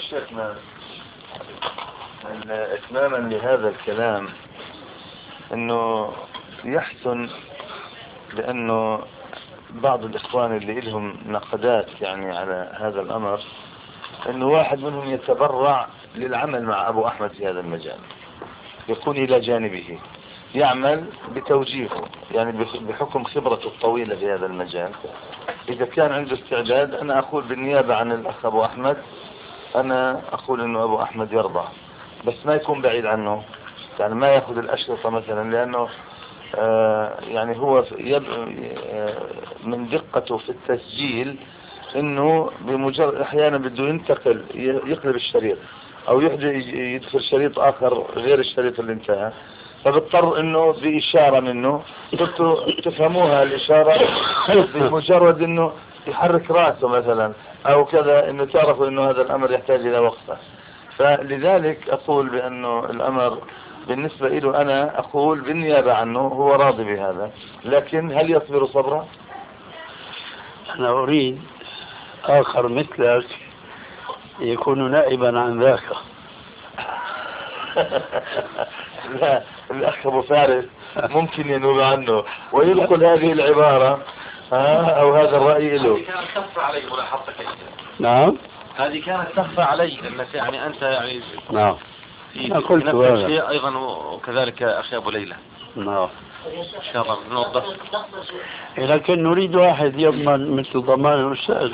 شيخنا إتماما لهذا الكلام أنه يحسن، لأنه بعض الإخوان اللي لهم نقدات يعني على هذا الأمر، أنه واحد منهم يتبرع للعمل مع أبو أحمد في هذا المجال، يكون إلى جانبه يعمل بتوجيهه، يعني بحكم خبرته الطويلة في هذا المجال. إذا كان عنده استعداد، أنا أقول بالنيابة عن الأخ أبو أحمد، أنا أقول أنه أبو أحمد يرضى، بس ما يكون بعيد عنه، يعني ما يأخذ الأشرطة مثلا، لأنه يعني هو من دقته في التسجيل انه بمجرد احيانا بده ينتقل يقلب الشريط او يدخل شريط اخر غير الشريط اللي انتهى، فبضطر انه باشارة منه تفهموها الاشارة بمجرد انه يحرك راسه مثلا او كذا، انه تعرفوا انه هذا الامر يحتاج الى وقفة. فلذلك اقول بانه الامر بالنسبة له، انا اقول بالنيابة عنه هو راضي بهذا، لكن هل يصبر صبرا؟ انا اريد اخر مثلك يكون نائبا عن ذاك. لا، الاخ ابو فارس ممكن ينوب عنه وينقل هذه العبارة او هذا الرأي له. هذه كانت تخفى علي ملاحظتك. نعم، هذه كانت تخفى علي انك يعني انت يعني نعم، في قلت نفس هذا الشيء ايضا، وكذلك اخي ابو ليلى. نعم، ان شاء الله نوضح. لكن نريد واحد يضمن مثل ضمان الاستاذ.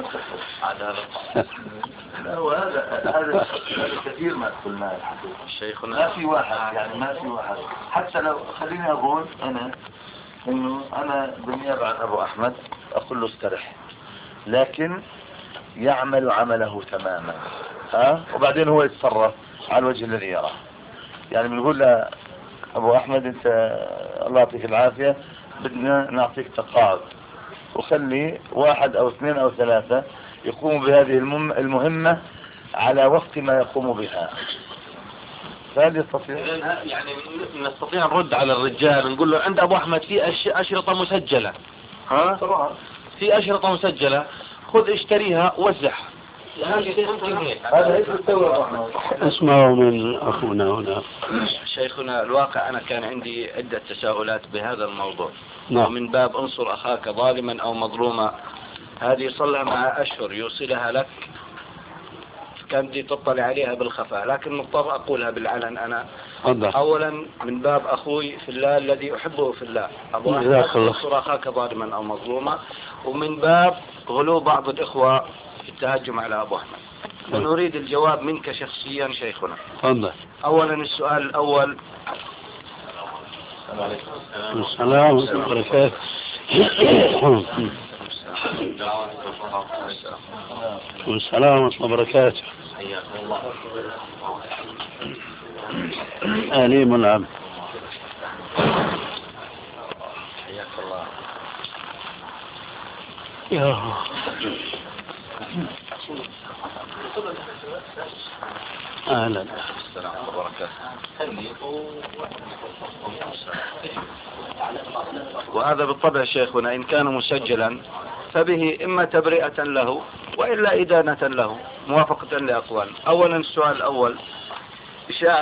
لا، وهذا كثير ما قلناه الحقيقة. شيخنا ما في واحد، يعني ما في واحد، حتى لو خليني اقول انا انه انا بالنيابة عن ابو احمد اقول له استرح، لكن يعمل عمله تماما، وبعدين هو يتصرف على الوجه الذي يراه. يعني بنقول له ابو احمد انت الله يعطيك العافية، بدنا نعطيك تقاعد، وخلي واحد او اثنين او ثلاثة يقوموا بهذه المهمة على وقت ما يقوم بها. فهل يستطيع؟ يعني نستطيع نرد على الرجال نقول له عند ابو احمد في أشرطة مسجلة، طبعا في أشرطة مسجلة، خذ اشتريها وزعها. هذا ايش بتسوي ابو احمد؟ اسمعوا من اخونا هنا. شيخنا الواقع انا كان عندي عدة تساؤلات بهذا الموضوع. نعم. ومن باب انصر اخاك ظالما او مظلوما، هذه صلى مع اشهر يوصلها لك، كان بدي تطلع عليها بالخفاء، لكن مضطر اقولها بالعلن انا. اولا من باب اخوي في الله الذي احبه في الله، ابو احمد انصر اخاك ظالما او مظلوما، ومن باب غلو بعض الاخوة في التهجم على ابو احمد. ونريد الجواب منك شخصيا شيخنا. تفضل. اولا السؤال الاول. السلام ورحمة الله وبركاته. السلام ورحمة الله وبركاته. أهلي منعم. حياك الله. يا أهلا. السلام وبركاته. وهذا بالطبع شيخنا إن كان مسجلا فبه إما تبرئة له وإلا إدانة له موافقة لأقوال. أولا السؤال الأول،